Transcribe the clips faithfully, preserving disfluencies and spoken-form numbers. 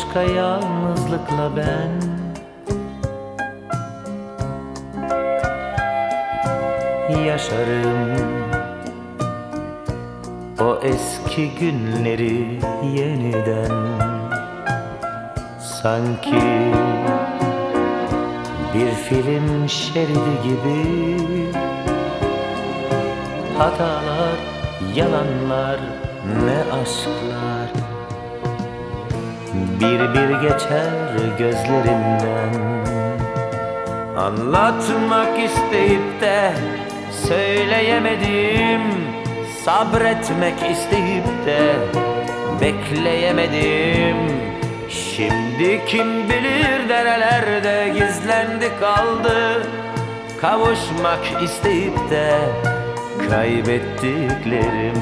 başka yalnızlıkla ben yaşarım. O eski günleri yeniden, sanki bir film şeridi gibi. Hatalar, yalanlar, ne aşklar bir bir geçer gözlerimden. Anlatmak isteyip de söyleyemedim, sabretmek isteyip de bekleyemedim. Şimdi kim bilir nerelerde gizlendi kaldı, kavuşmak isteyip de kaybettiklerim.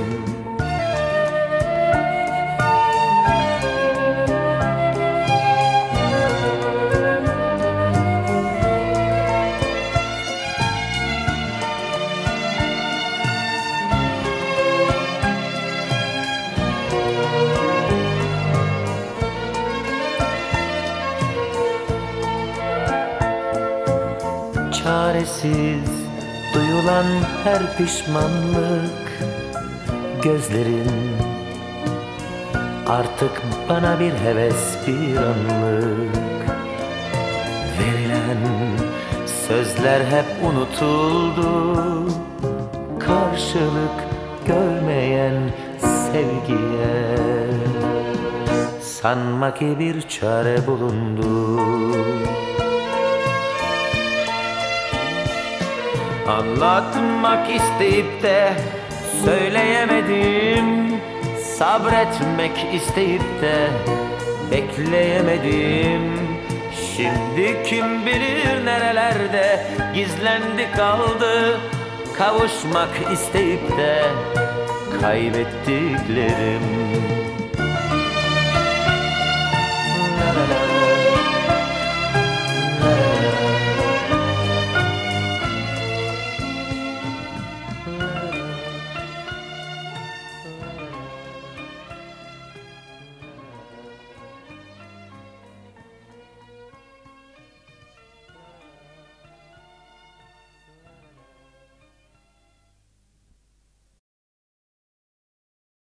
Çaresiz duyulan her pişmanlık, gözlerin artık bana bir heves, bir anlık. Verilen sözler hep unutuldu, karşılık görmeyen sevgiye sanma ki bir çare bulundu. Anlatmak isteyip de söyleyemedim, sabretmek isteyip de bekleyemedim. Şimdi kim bilir nerelerde gizlendi kaldı, kavuşmak isteyip de kaybettiklerim.